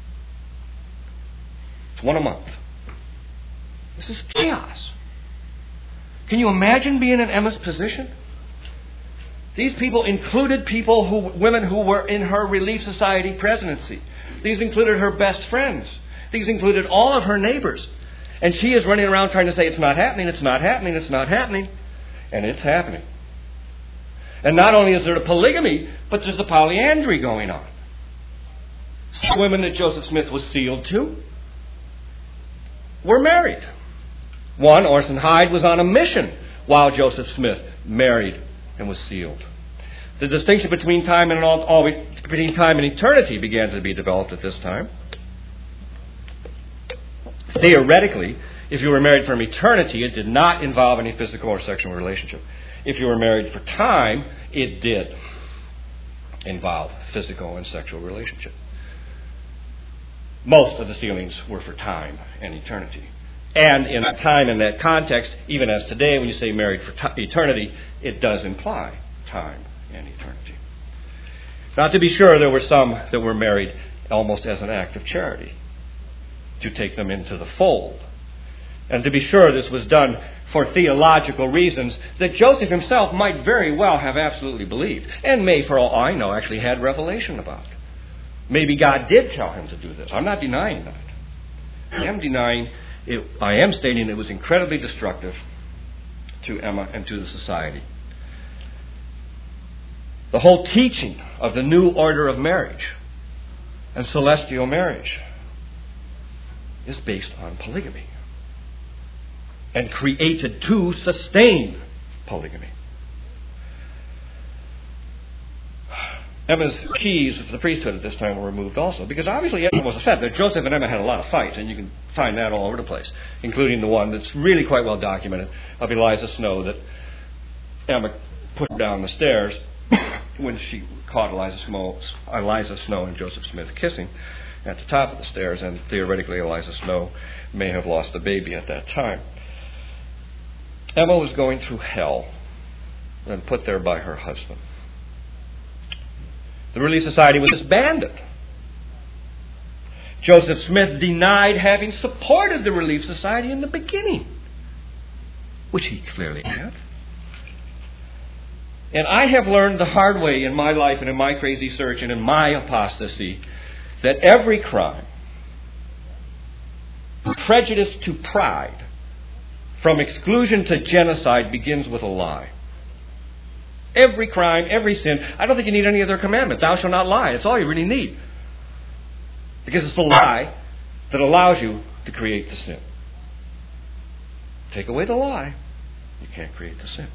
It's one a month. This is chaos. Can you imagine being in Emma's position? These people included people who, women who were in her Relief Society presidency. These included her best friends. These included all of her neighbors. And she is running around trying to say, it's not happening, it's not happening, it's not happening. And it's happening. And not only is there a polygamy, but there's a polyandry going on. Some women that Joseph Smith was sealed to were married. One, Orson Hyde, was on a mission while Joseph Smith married and was sealed. The distinction between time and all, all, between time and eternity began to be developed at this time. Theoretically, if you were married from eternity, it did not involve any physical or sexual relationship. If you were married for time, it did involve physical and sexual relationship. Most of the sealings were for time and eternity. And in that time, in that context, even as today, when you say married for t- eternity, it does imply time and eternity. Now, to be sure, there were some that were married almost as an act of charity, to take them into the fold. And to be sure, this was done for theological reasons that Joseph himself might very well have absolutely believed, and may, for all I know, actually had revelation about. Maybe God did tell him to do this. I'm not denying that. I am denying it. I am stating it was incredibly destructive to Emma and to the society. The whole teaching of the new order of marriage and celestial marriage is based on polygamy and created to sustain polygamy. Emma's keys of the priesthood at this time were removed also, because obviously Emma was upset. That Joseph and Emma had a lot of fights, and you can find that all over the place, including the one that's really quite well documented of Eliza Snow, that Emma put down the stairs when she caught Eliza Snow, Eliza Snow and Joseph Smith kissing at the top of the stairs, and theoretically Eliza Snow may have lost a baby at that time. Emma was going through hell and put there by her husband. The Relief Society was disbanded. Joseph Smith denied having supported the Relief Society in the beginning, which he clearly had. And I have learned the hard way in my life and in my crazy search and in my apostasy that every crime, prejudice to pride, from exclusion to genocide, begins with a lie. Every crime, every sin. I don't think you need any other commandment. Thou shalt not lie. That's all you really need. Because it's the lie that allows you to create the sin. Take away the lie, you can't create the sin.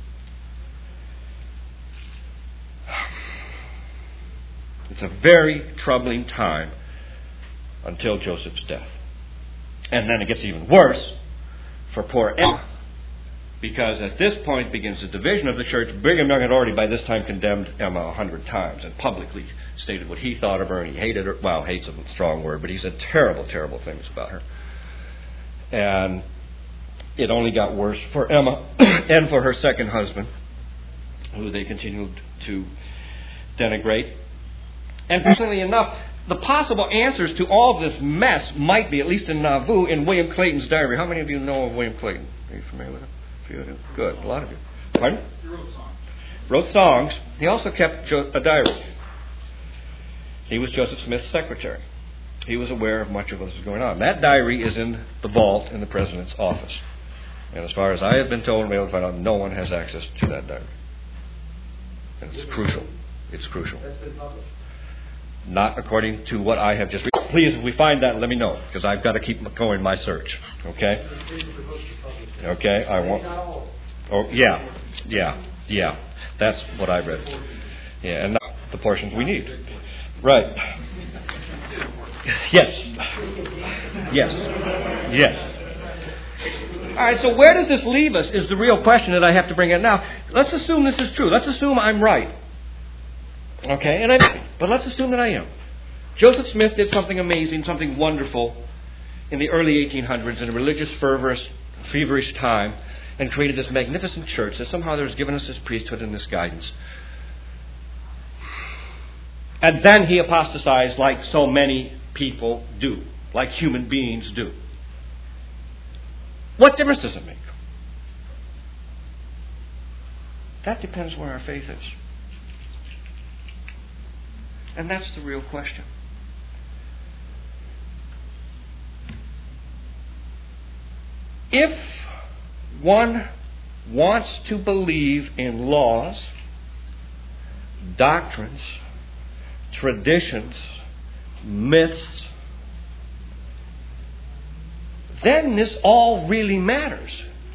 It's a very troubling time until Joseph's death. And then it gets even worse for poor Emma. Because at this point begins the division of the church. Brigham Young had already by this time condemned Emma a hundred times and publicly stated what he thought of her, and he hated her. Well, hate's a strong word, but he said terrible, terrible things about her. And it only got worse for Emma and for her second husband, who they continued to denigrate. And fortunately enough, the possible answers to all of this mess might be, at least in Nauvoo, in William Clayton's diary. How many of you know of William Clayton? Are you familiar with him? A few of you. Good. A lot of you. Pardon? He wrote songs. Wrote songs. He also kept a diary. He was Joseph Smith's secretary. He was aware of much of what was going on. That diary is in the vault in the president's office. And as far as I have been told and been able to find out, no one has access to that diary. And it's crucial. It's crucial. That's been published. Not according to what I have just read. Please, if we find that, let me know, because I've got to keep going my search. Okay? Okay, I want... Oh, yeah. Yeah. Yeah. That's what I read. Yeah, and not the portions we need. Right. Yes. Yes. Yes. All right, so where does this leave us is the real question that I have to bring in now. Let's assume this is true. Let's assume I'm right. Okay, and I, but let's assume that I am. Joseph Smith did something amazing, something wonderful in the early eighteen hundreds in a religious, fervorous, feverish time, and created this magnificent church that somehow has given us this priesthood and this guidance. And then he apostatized like so many people do, like human beings do. What difference does it make? That depends where our faith is. And that's the real question. If one wants to believe in laws, doctrines, traditions, myths, then this all really matters.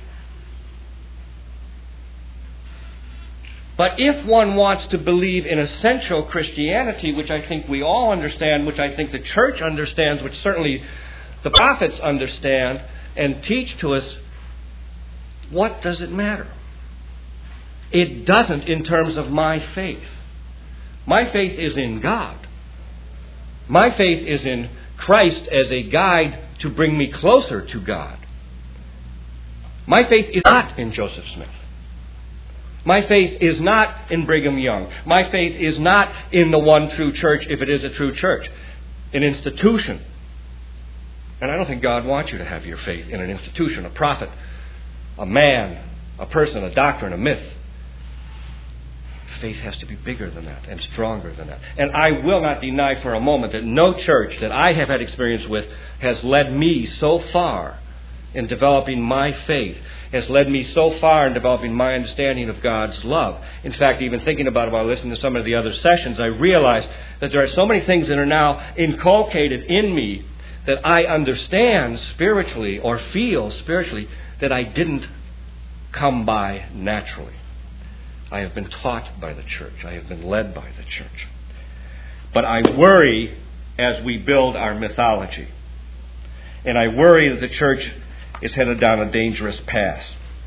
But if one wants to believe in essential Christianity, which I think we all understand, which I think the church understands, which certainly the prophets understand and teach to us, what does it matter? It doesn't in terms of my faith. My faith is in God. My faith is in Christ as a guide to bring me closer to God. My faith is not in Joseph Smith. My faith is not in Brigham Young. My faith is not in the one true church, if it is a true church, an institution. And I don't think God wants you to have your faith in an institution, a prophet, a man, a person, a doctrine, a myth. Faith has to be bigger than that and stronger than that. And I will not deny for a moment that no church that I have had experience with has led me so far in developing my faith, has led me so far in developing my understanding of God's love. In fact, even thinking about it while listening to some of the other sessions, I realized that there are so many things that are now inculcated in me that I understand spiritually or feel spiritually that I didn't come by naturally. I have been taught by the church. I have been led by the church. But I worry as we build our mythology. And I worry that the church is headed down a dangerous path.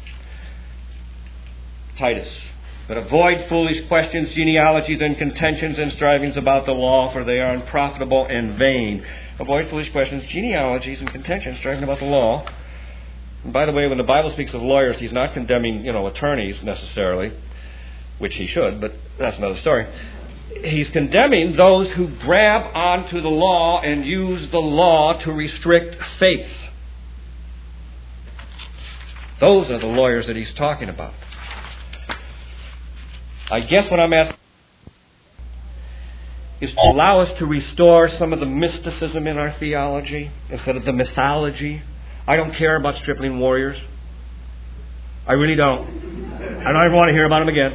Titus. But avoid foolish questions, genealogies, and contentions and strivings about the law, for they are unprofitable and vain. Avoid foolish questions, genealogies, and contentions, striving about the law. And by the way, when the Bible speaks of lawyers, he's not condemning, you know, attorneys necessarily, which he should, but that's another story. He's condemning those who grab onto the law and use the law to restrict faith. Those are the lawyers that he's talking about. I guess what I'm asking is to allow us to restore some of the mysticism in our theology instead of the mythology. I don't care about stripling warriors. I really don't. I don't ever want to hear about them again.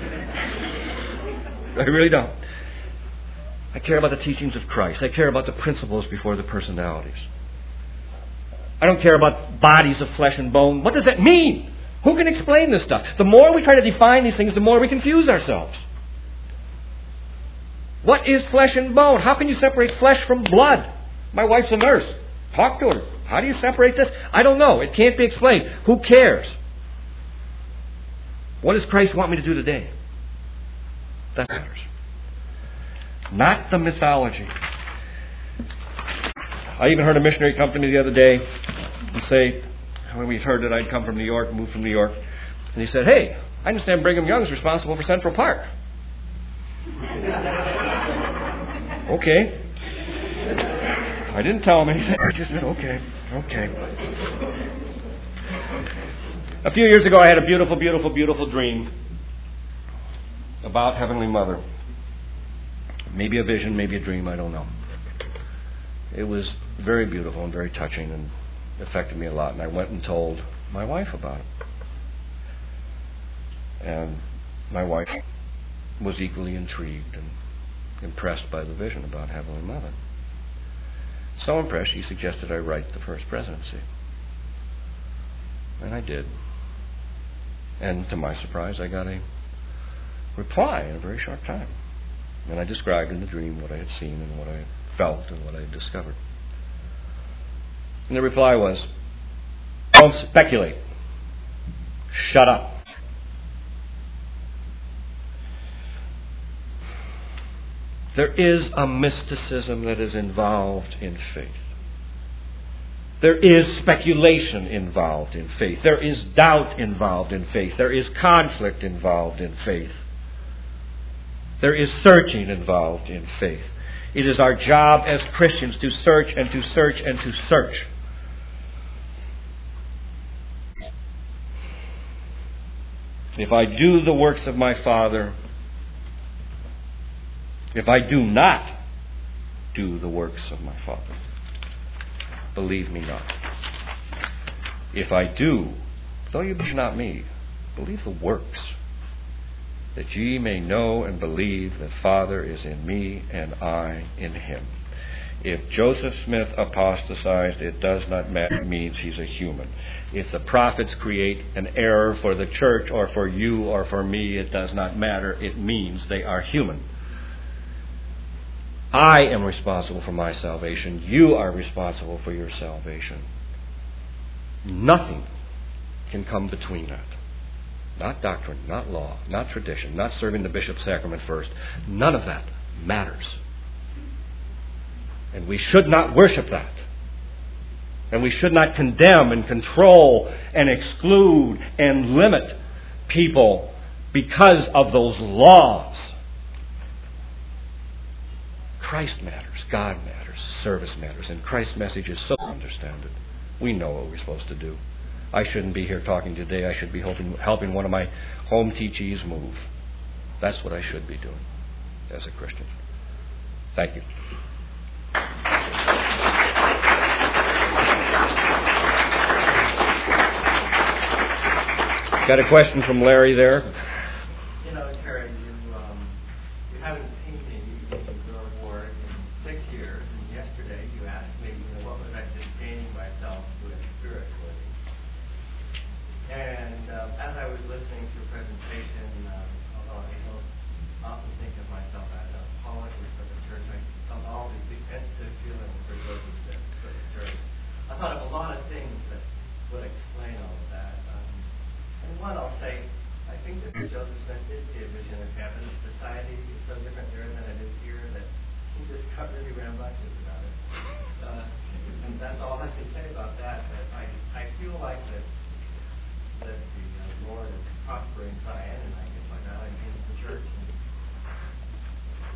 I really don't. I care about the teachings of Christ. I care about the principles before the personalities. I don't care about bodies of flesh and bone. What does that mean? Who can explain this stuff? The more we try to define these things, the more we confuse ourselves. What is flesh and bone? How can you separate flesh from blood? My wife's a nurse. Talk to her. How do you separate this? I don't know. It can't be explained. Who cares? What does Christ want me to do today? That matters. Not the mythology. I even heard a missionary come to me the other day and say, when we heard that I'd come from New York, moved from New York, and he said, "Hey, I understand Brigham Young's responsible for Central Park." Okay. I didn't tell him anything. I just said, okay, okay. A few years ago, I had a beautiful, beautiful, beautiful dream about Heavenly Mother. Maybe a vision, maybe a dream, I don't know. It was very beautiful and very touching and affected me a lot. And I went and told my wife about it. And my wife was equally intrigued and impressed by the vision about Heavenly Mother. So impressed, she suggested I write the First Presidency. And I did. And to my surprise, I got a reply in a very short time. And I described in the dream what I had seen and what I felt and what I had discovered. And the reply was, "Don't speculate. Shut up." There is a mysticism that is involved in faith. There is speculation involved in faith. There is doubt involved in faith. There is conflict involved in faith. There is searching involved in faith. It is our job as Christians to search and to search and to search. If I do the works of my Father, if I do not do the works of my Father, believe me not. If I do, though you believe not me, believe the works, that ye may know and believe that Father is in me and I in him. If Joseph Smith apostatized, it does not matter. It means he's a human. If the prophets create an error for the church or for you or for me, it does not matter. It means they are human. I am responsible for my salvation. You are responsible for your salvation. Nothing can come between that. Not doctrine, not law, not tradition, not serving the bishop's sacrament first. None of that matters. And we should not worship that. And we should not condemn and control and exclude and limit people because of those laws. Christ matters, God matters, service matters, and Christ's message is so understand it. We know what we're supposed to do. I shouldn't be here talking today. I should be helping, helping one of my home teachees move. That's what I should be doing as a Christian. Thank you. Got a question from Larry there. You know, Terry, you, um, you haven't seen me in your ward in six years, and yesterday you asked me, you know, what was I sustaining myself with spiritually? And um, as I was listening to your presentation, um, although I don't often think of myself as an apologist for the church, I felt all these defensive feelings for those for the church. I thought of a lot of things that would explain all of that. Um, and one, I'll say, I think that Joseph Smith did see a vision of heaven. Society is so different there than it is here that he just cut really rambunctious about it. Uh, and that's all I can say about that. That I, I feel like that that the uh, Lord is prospering Zion, and I guess by that I mean the church. And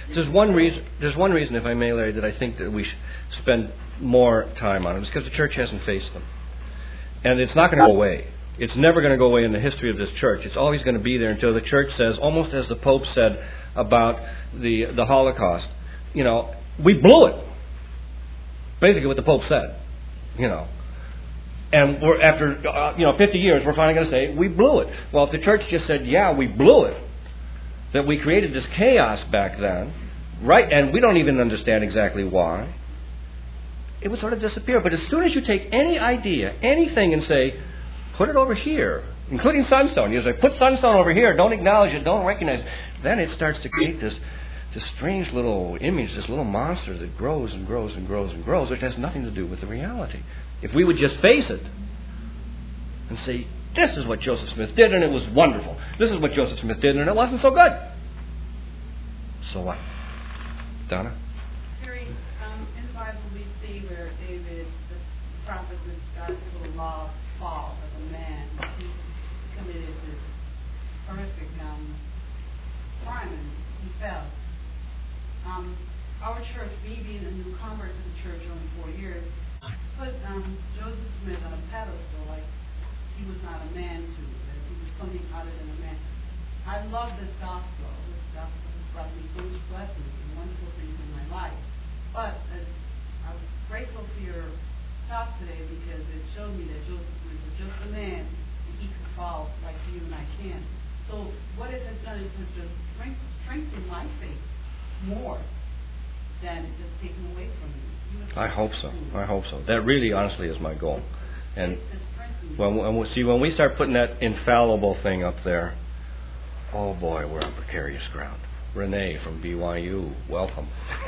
there's one reason. There's one reason, if I may, Larry, that I think that we should spend more time on it. It's because the church hasn't faced them, and it's not going to go away. It's never going to go away in the history of this church. It's always going to be there until the church says, almost as the Pope said about the the Holocaust, you know, we blew it. Basically, what the Pope said, you know. And we're after uh, you know fifty years, we're finally going to say we blew it. Well, if the church just said, "Yeah, we blew it," that we created this chaos back then, right? And we don't even understand exactly why. It would sort of disappear. But as soon as you take any idea, anything, and say, "Put it over here," including Sunstone, you say, "Put Sunstone over here." Don't acknowledge it. Don't recognize it. Then it starts to create this this strange little image, this little monster that grows and grows and grows and grows, which has nothing to do with the reality. If we would just face it and say, this is what Joseph Smith did and it was wonderful. This is what Joseph Smith did and it wasn't so good. So what? Donna? Terry, um, in the Bible we see where David, the prophet, with God's little law of fall of a man. He committed this horrific um, crime and he fell. Um, our church, me being a newcomer to the church only four years, put um, Joseph Smith on a pedestal like he was not a man to, that he was something other than a man. I love this gospel. This gospel has brought me so much blessings and wonderful things in my life. But as I was grateful for your talk today because it showed me that Joseph Smith was just a man and he could fall like you and I can. So what it has done is to just strengthen, strengthen my faith more than just taking away from me. I hope so. I hope so. That really, honestly, is my goal. And when, when we see when we start putting that infallible thing up there, oh boy, we're on precarious ground. Renee from B Y U, welcome. You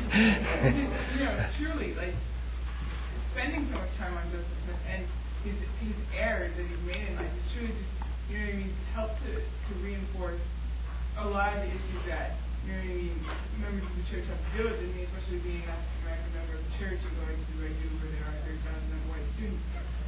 know, truly, like spending so much time on Joseph Smith and his his errors that he's made in life, it's truly just, you know what I mean, helped to to reinforce a lot of the issues that, you know what I mean, members of the church have to deal with, and me, especially being an African American member of the church and going to I do where there are thirty thousand white students.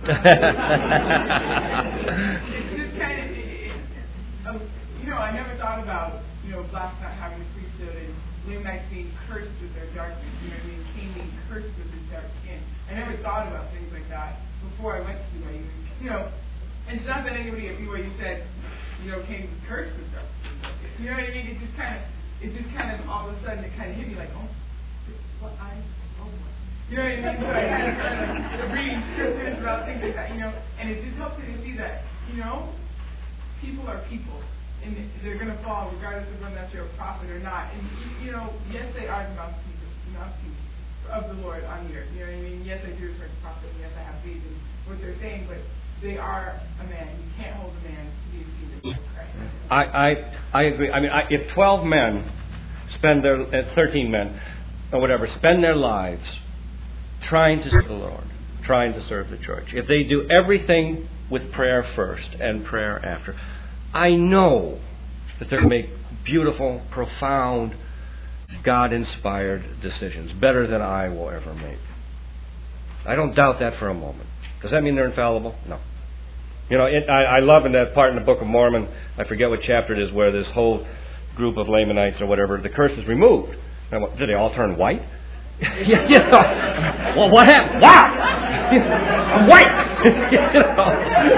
It's just kind of, it, it, um, you know, I never thought about, you know, blacks not having a priesthood and Lamanites being cursed with their darkness, you know what I mean, Cain being cursed with his dark skin. I never thought about things like that before I went to B Y U. You know, and it's not that anybody at B Y U said, you know, Cain was cursed with dark skin. You know what I mean? It just kind of, it just kind of all of a sudden it kind of hit me like, oh, what I, oh, what? You know what I mean? So I kind of started reading scriptures about things like that, you know, and it just helps me to see that, you know, people are people, and they're going to fall regardless of whether that's you're a prophet or not. And, you know, yes, they are the mouthpiece, mouthpiece of the Lord on the earth. You know what I mean? Yes, I do refer to prophet, and yes, I have faith in what they're saying, but they are a man. You can't hold a man to be a seed of Christ. I, I, I agree. I mean, I, if twelve men spend their, uh, thirteen men, or whatever, spend their lives trying to serve the Lord, trying to serve the church, if they do everything with prayer first and prayer after, I know that they're going to make beautiful, profound, God-inspired decisions, better than I will ever make. I don't doubt that for a moment. Does that mean they're infallible? No. You know, it, I, I love in that part in the Book of Mormon, I forget what chapter it is, where this whole group of Lamanites or whatever, the curse is removed. Now, what, did they all turn white? you know, well, what happened? Wow! I'm white! you know,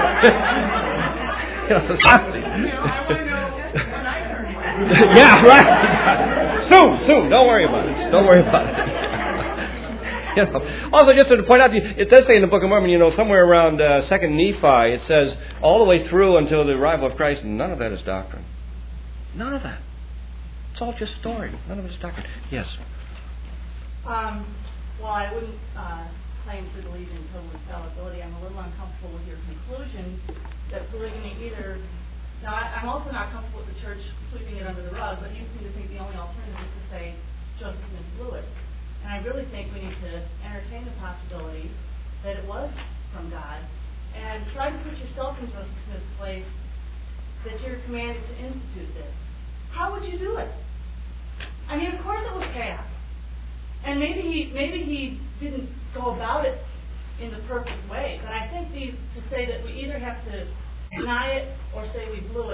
you know, something. You know, I want to know when I turn white. Yeah, right. Soon, soon. Don't worry about it. Don't worry about it. You know. Also, just to point out, it does say in the Book of Mormon, you know, somewhere around uh, Second Nephi, it says all the way through until the arrival of Christ, none of that is doctrine. None of that. It's all just story. None of it is doctrine. Yes. Um, well, I wouldn't uh, claim to believe in total infallibility. I'm a little uncomfortable with your conclusion that polygamy either... Now, I, I'm also not comfortable with the church sweeping it under the rug, but you seem to think the only alternative is to say Joseph Smith blew it. And I really think we need to entertain the possibility that it was from God and try to put yourself in Joseph Smith's place, that you're commanded to institute this. How would you do it? I mean, of course it was chaos. And maybe he maybe he didn't go about it in the perfect way. But I think these, to say that we either have to deny it or say we blew it,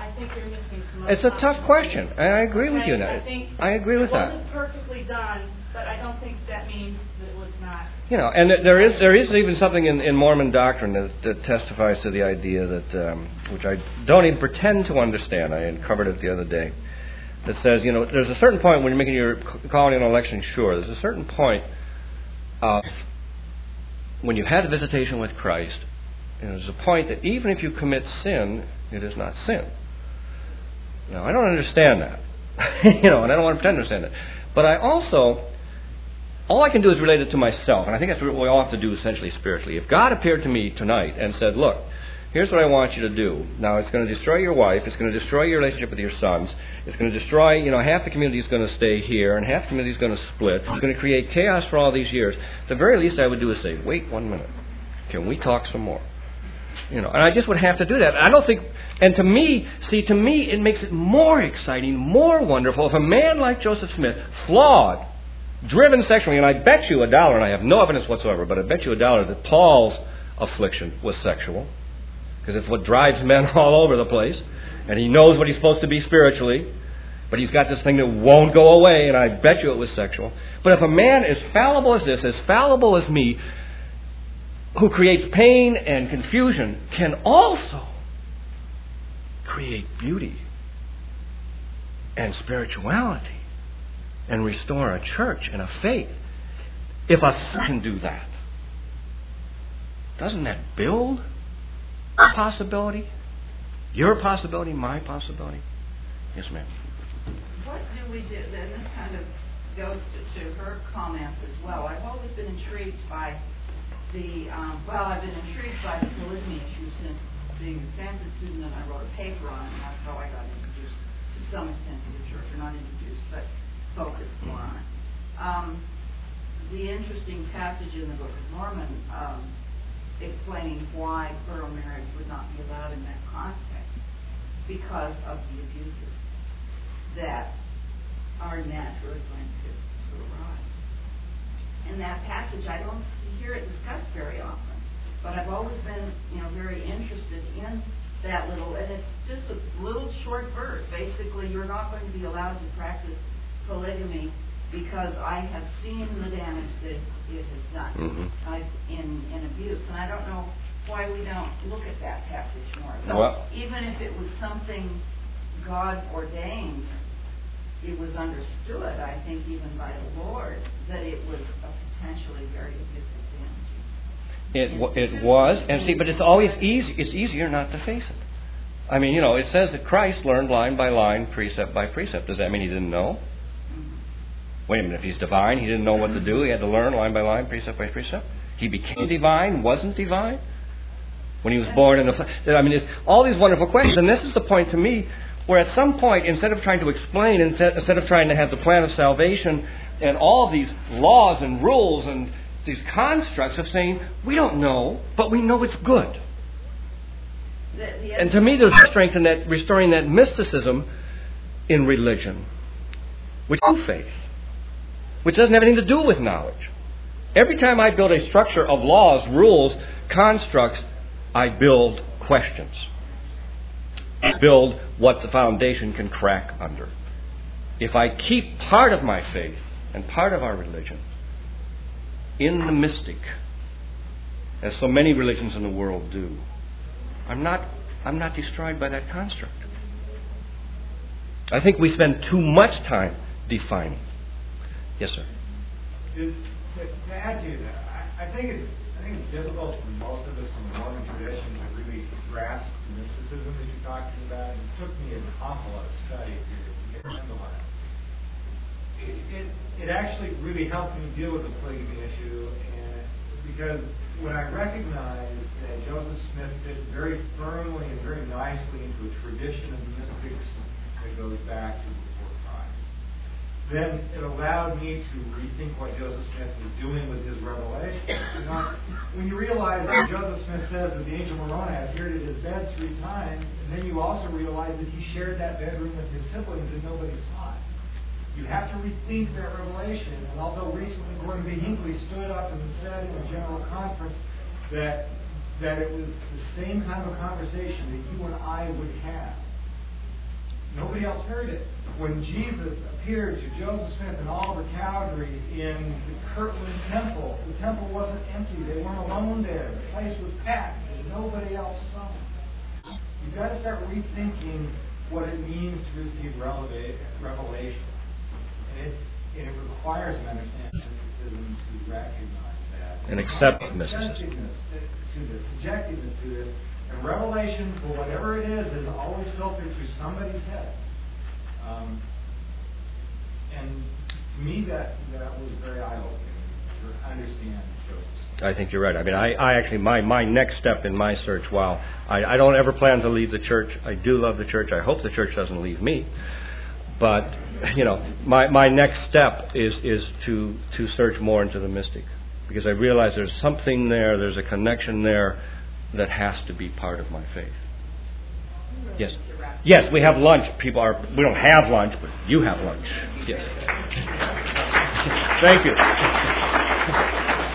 I think you're missing some. It's a tough question, and I agree with you on I that. think I agree with it that. wasn't perfectly done, but I don't think that means that it was not. You know, and there is there is even something in, in Mormon doctrine that, that testifies to the idea that, um, which I don't even pretend to understand. I uncovered it the other day. That says, you know, there's a certain point when you're making your calling an election sure. There's a certain point of when you had a visitation with Christ. And there's a point that even if you commit sin, it is not sin. Now, I don't understand that, you know, and I don't want to pretend to understand it. But I also, all I can do is relate it to myself, and I think that's what we all have to do essentially spiritually. If God appeared to me tonight and said, look, here's what I want you to do. Now, it's going to destroy your wife. It's going to destroy your relationship with your sons. It's going to destroy, you know, half the community is going to stay here, and half the community is going to split. It's going to create chaos for all these years. The very least I would do is say, wait one minute. Can we talk some more? You know, and I just would have to do that. I don't think, and to me, see, to me, it makes it more exciting, more wonderful if a man like Joseph Smith, flawed, driven sexually, and I bet you a dollar, and I have no evidence whatsoever, but I bet you a dollar that Paul's affliction was sexual. Because it's what drives men all over the place. And he knows what he's supposed to be spiritually. But he's got this thing that won't go away, and I bet you it was sexual. But if a man as fallible as this, as fallible as me, who creates pain and confusion, can also create beauty and spirituality and restore a church and a faith, if a son can do that, doesn't that build possibility? Your possibility, my possibility? Yes, ma'am. What do we do? Then this kind of goes to, to her comments as well. I've always been intrigued by the, um, well, I've been intrigued by the polygamy issue since being a Stanford student, and I wrote a paper on it, and that's how I got introduced to some extent to the church, or not introduced, but focused more on it. Um, the interesting passage in the Book of Mormon um, explaining why plural marriage would not be allowed in that context because of the abuses that are naturally going to, to arise. In that passage, I don't hear it discussed very often, but I've always been, you know, very interested in that little, and it's just a little short verse. Basically, you're not going to be allowed to practice polygamy because I have seen the damage that it has done Mm-hmm. uh, in, in abuse. And I don't know why we don't look at that passage more. So well, even if it was something God ordained, it was understood, I think, even by the Lord, that it was a potentially very abusive damage. It w- it was, and see, but it's always easy. It's easier not to face it. I mean, you know, it says that Christ learned line by line, precept by precept. Does that mean he didn't know? Wait a minute, if he's divine, he didn't know what to do. He had to learn line by line, precept by precept. He became divine, wasn't divine when he was born in the flesh. I mean, it's all these wonderful questions, and this is the point to me where at some point, instead of trying to explain, instead, instead of trying to have the plan of salvation and all of these laws and rules and these constructs of saying, we don't know, but we know it's good. The, the And to me, there's strength in that, restoring that mysticism in religion, which is faith, which doesn't have anything to do with knowledge. Every time I build a structure of laws, rules, constructs, I build questions. I build what the foundation can crack under. If I keep part of my faith and part of our religion in the mystic, as so many religions in the world do, I'm not, I'm not destroyed by that construct. I think we spend too much time defining. Yes, sir. To, to, to add to that, I, I think it's I think it's difficult for most of us in the Mormon tradition to really grasp the mysticism that you're talking about. It took me an awful lot of study to, to get a handle on it. It, it. It actually really helped me deal with the polygamy issue, and because when I recognized that Joseph Smith fit very firmly and very nicely into a tradition of mystics that goes back to then it allowed me to rethink what Joseph Smith was doing with his revelation. You know, when you realize that Joseph Smith says that the angel Moroni appeared at his bed three times, and then you also realize that he shared that bedroom with his siblings and nobody saw it. You have to rethink that revelation. And although recently Gordon B. Hinckley stood up and said in a general conference that that it was the same kind of conversation that you and I would have Nobody else heard it. When Jesus appeared to Joseph Smith and Oliver Cowdery in the Kirtland Temple, the temple wasn't empty. They weren't alone there. The place was packed, and nobody else saw it. You've got to start rethinking what it means to receive revelation. And it, and it requires an understanding of mysticism to recognize that. And accept mysticism. Subjectiveness to this, subjectiveness to this. And revelation, for whatever it is, is always filtered through somebody's head. Um, and to me, that, that was very eye-opening to understand Joseph. I think you're right. I mean, I, I actually, my, my next step in my search, while I, I don't ever plan to leave the church, I do love the church. I hope the church doesn't leave me. But, you know, my, my next step is, is to, to search more into the mystic. Because I realize there's something there, there's a connection there that has to be part of my faith. Yes. Yes, we have lunch. People are, we don't have lunch, but you have lunch. Yes. Thank you.